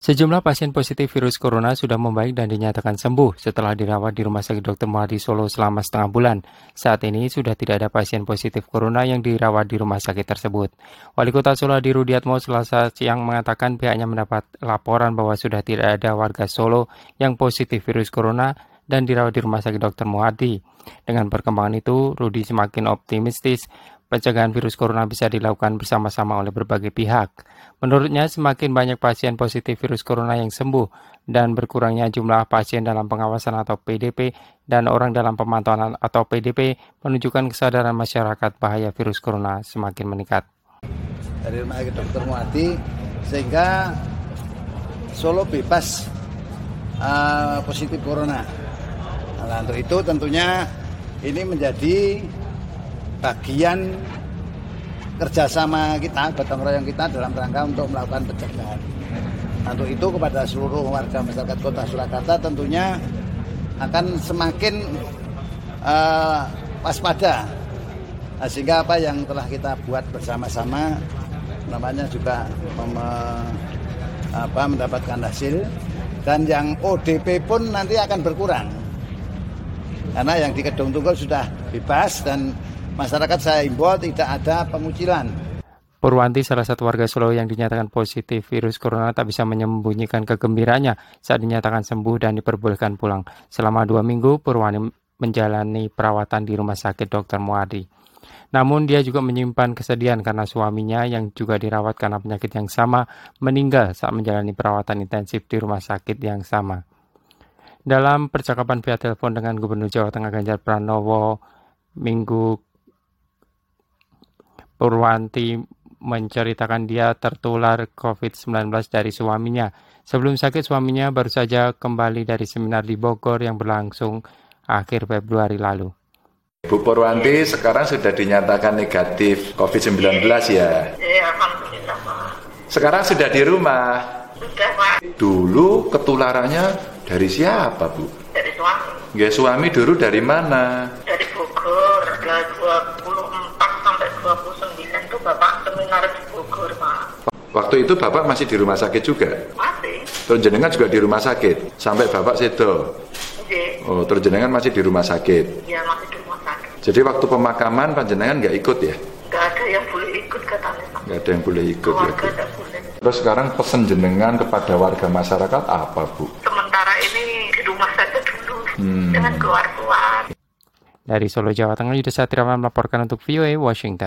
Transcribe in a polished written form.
Sejumlah pasien positif virus corona sudah membaik dan dinyatakan sembuh setelah dirawat di Rumah Sakit Dr. Muhammad Solo selama setengah bulan. Saat ini sudah tidak ada pasien positif corona yang dirawat di rumah sakit tersebut. Wali Kota Solo Hadi Rudiatmo Selasa siang mengatakan pihaknya mendapat laporan bahwa sudah tidak ada warga Solo yang positif virus corona dan dirawat di Rumah Sakit Dr. Muhammad. Dengan perkembangan itu, Rudi semakin optimistis pencegahan virus corona bisa dilakukan bersama-sama oleh berbagai pihak. Menurutnya, semakin banyak pasien positif virus corona yang sembuh dan berkurangnya jumlah pasien dalam pengawasan atau PDP dan orang dalam pemantauan atau PDP menunjukkan kesadaran masyarakat bahaya virus corona semakin meningkat. Dari Rumah Sakit Dr. Muhammad sehingga Solo bebas positif corona. Nah, untuk itu tentunya ini menjadi bagian kerjasama kita, gotong royong kita dalam rangka untuk melakukan pencegahan. Untuk itu kepada seluruh warga masyarakat Kota Surakarta tentunya akan semakin waspada, sehingga apa yang telah kita buat bersama-sama namanya juga mendapatkan hasil, dan yang ODP pun nanti akan berkurang karena yang di Kedung Tunggal sudah bebas dan masyarakat saya himbau tidak ada pengucilan. Purwanti, salah satu warga Solo yang dinyatakan positif virus corona, tak bisa menyembunyikan kegembiraannya saat dinyatakan sembuh dan diperbolehkan pulang. Selama 2 minggu, Purwanti menjalani perawatan di Rumah Sakit Dr. Muhammad. Namun dia juga menyimpan kesedihan karena suaminya yang juga dirawat karena penyakit yang sama meninggal saat menjalani perawatan intensif di rumah sakit yang sama. Dalam percakapan via telepon dengan Gubernur Jawa Tengah Ganjar Pranowo Minggu, Purwanti menceritakan dia tertular COVID-19 dari suaminya. Sebelum sakit, suaminya baru saja kembali dari seminar di Bogor yang berlangsung akhir Februari lalu. Bu Purwanti sekarang sudah dinyatakan negatif COVID-19 ya? Iya, alhamdulillah. Sekarang sudah di rumah? Sudah, Pak. Dulu ketularannya dari siapa, Bu? Dari suami. Ya, suami dulu dari mana? Dari Bogor, dari 24 sampai 29 itu Bapak seminar di Bogor, Pak. Waktu itu Bapak masih di rumah sakit juga? Masih. Terus jenengan juga di rumah sakit? Sampai Bapak sedo? Iya. Oh, terus jenengan masih di rumah sakit? Iya, masih di rumah sakit. Jadi waktu pemakaman panjenengan nggak ikut ya? Nggak ada yang boleh ikut katanya, Pak. Nggak ada yang boleh ikut ya, Keluarga Bu? nggak boleh. Terus sekarang pesan jenengan kepada warga masyarakat apa, Bu? Sementara ini di rumah saja dulu. Jangan keluar-keluar. Dari Solo, Jawa Tengah, Yudha Satriawan melaporkan untuk VOA Washington.